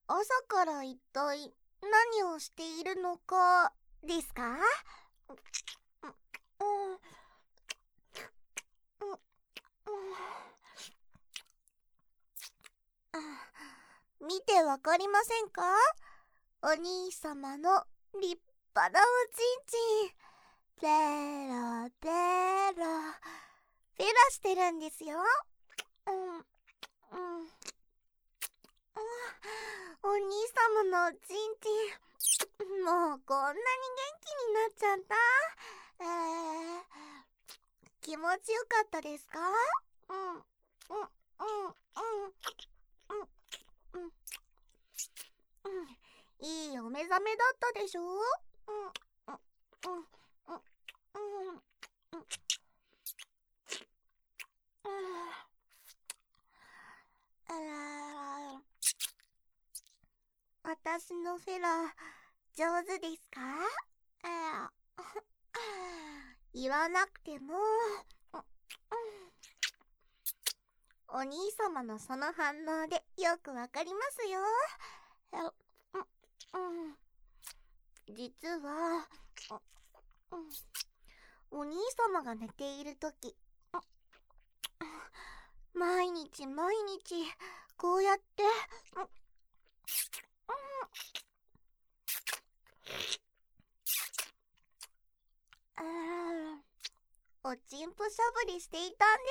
朝から一体何をしているのかですか？うんうん見てわかりませんか？お兄様の立派なおちんちん。ペロペロペラしてるんですよ。うんうんお兄様のおちんちん、もうこんなに元気になっちゃった。気持ちよかったですか？うんうんうんうんうんいいお目覚めだったでしょ？うんうんうんうんうん私のフェラ上手ですか？言わなくてもお兄様のその反応でよくわかりますよ。実はお兄様が寝ているとき、毎日毎日こうやっておちんぽしゃぶりしていたんです。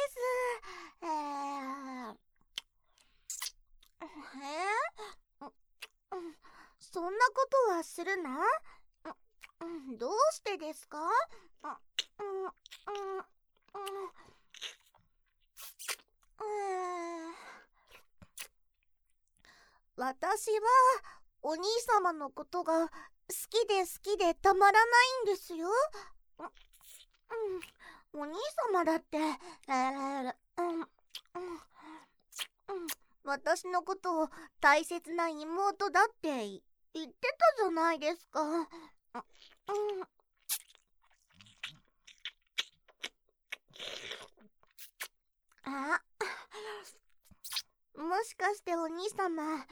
そんなことはするな。どうしてですか？私はお兄様のことが好きで好きでたまらないんですよ。お兄様だって、私のことを大切な妹だって言ってたじゃないですか。あ、もしかしてお兄様、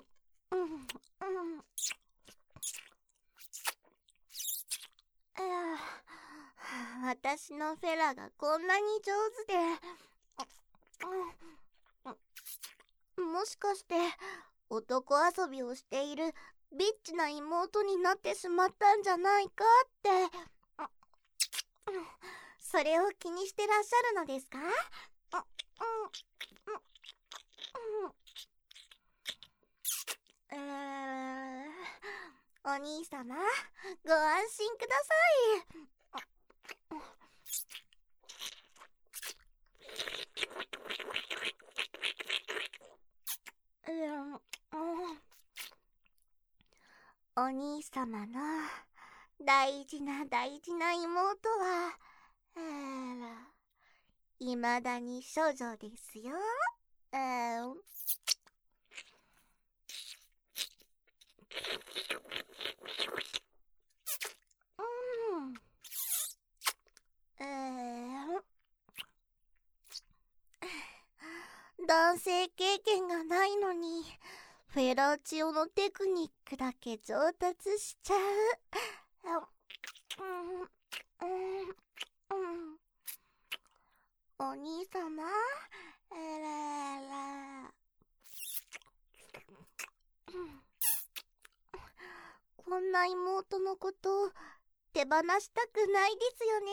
私のフェラがこんなに上手で、もしかして男遊びをしているビッチな妹になってしまったんじゃないかって、それを気にしてらっしゃるのですか？お兄様、ご安心ください。お兄様の大事な大事な妹は、いまだに処女ですよ。男性経験がないのにフェラチオのテクニックだけ上達しちゃう。お兄様、こんな妹のこと手放したくないですよね。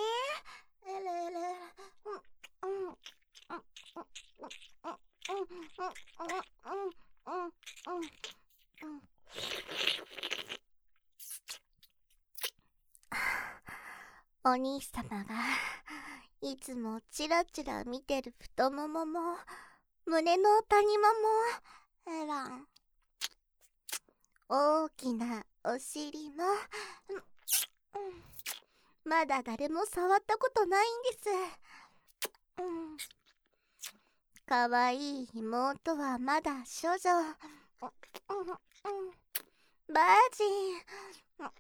お兄様がいつもチラチラ見てる太ももも胸の谷間も大きなお尻も、まだ誰も触ったことないんです。かわいい妹はまだ処女、バージン。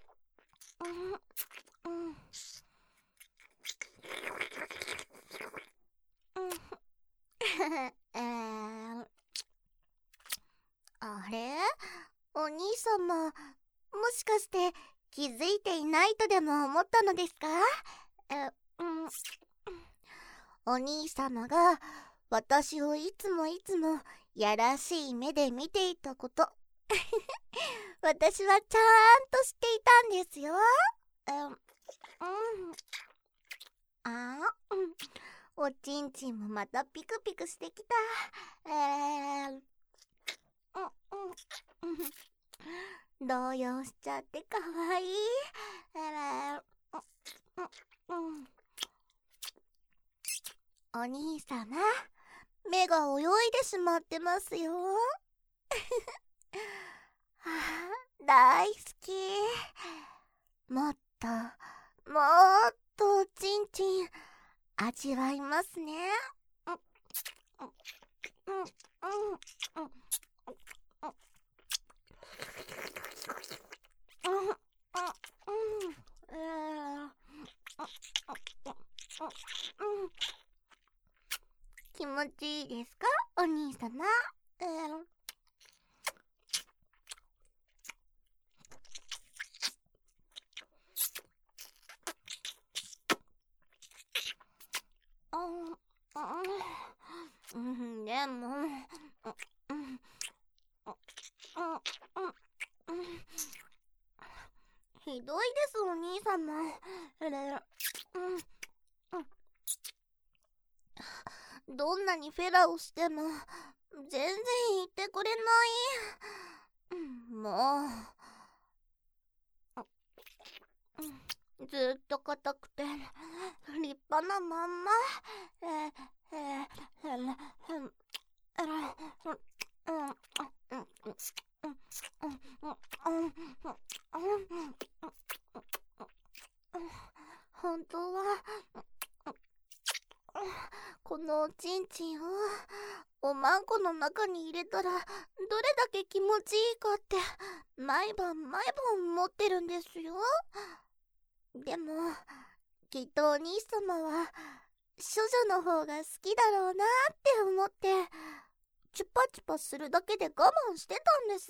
あれ、 お兄様、もしかして気づいていないとでも思ったのですか？うん、お兄様が私をいつもいつもやらしい目で見ていたこと私はちゃんと知っていたんですよ。おちんちんもまたピクピクしてきた。動揺しちゃってかわいい。お兄様、目が泳いでしまってますよ。大好き。もっともっとおちんちん味わいますね。気持ちいいですか、お兄様？でもひどいです、お兄様。どんなにフェラをしても全然言ってくれない。もうずっと硬くて立派なまんま。本当はこのおちんちんをおまんこの中に入れたらどれだけ気持ちいいかって毎晩毎晩思ってるんですよ。でもきっとお兄様は処女の方が好きだろうなって思ってチュパチュパするだけで我慢してたんです。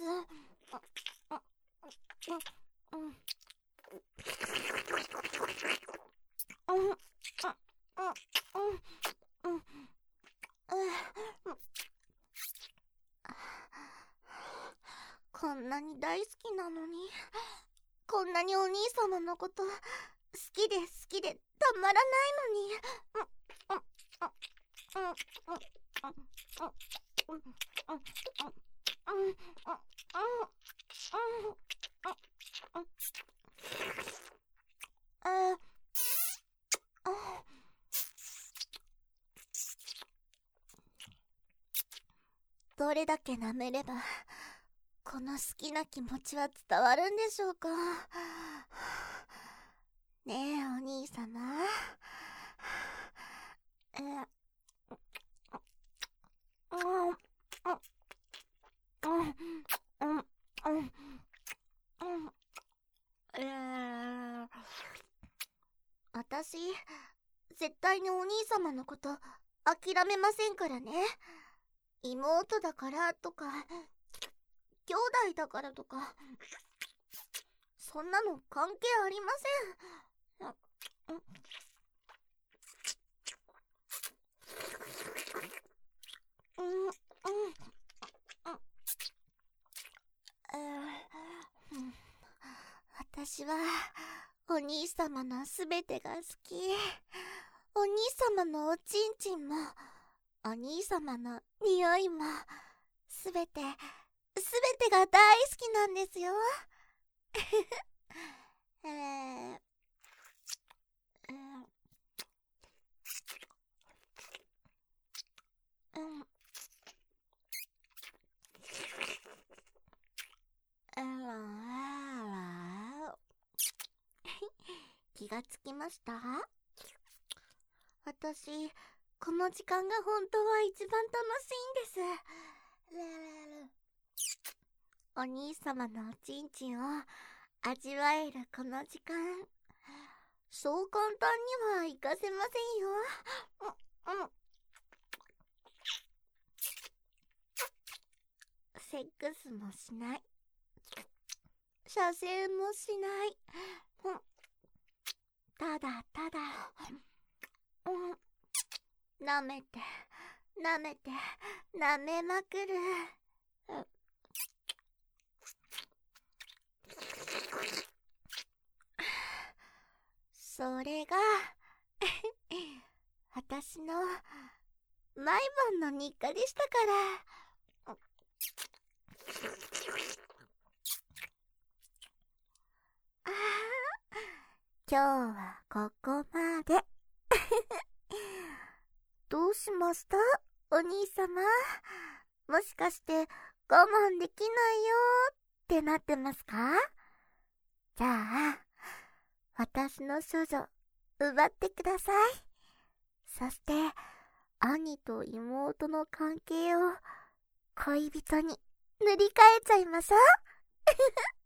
こんなに大好きなのに、こんなにお兄様のこと好きで好きでたまらないのに。どれだけ舐めればこの好きな気持ちは伝わるんでしょうか。ねえお兄様、私絶対にお兄様のこと諦めませんからね。妹だからとか兄弟だからとかそんなの関係ありません。私はお兄様のすべてが好き。お兄様のおちんちんもお兄様の匂いもすべてが大好きなんですよ。気がつきました？私この時間が本当は一番楽しいんです。お兄様のおちんちんを味わえるこの時間、そう簡単にはいかせませんよ。セックスもしない、 射精もしない。ただただ舐めて舐めて舐めまくる。それが私の毎晩の日課でしたから。今日はここまで。どうしましたお兄様。もしかして我慢できないよってなってますか？じゃあ私の処女奪ってください。そして兄と妹の関係を恋人に塗り替えちゃいましょう。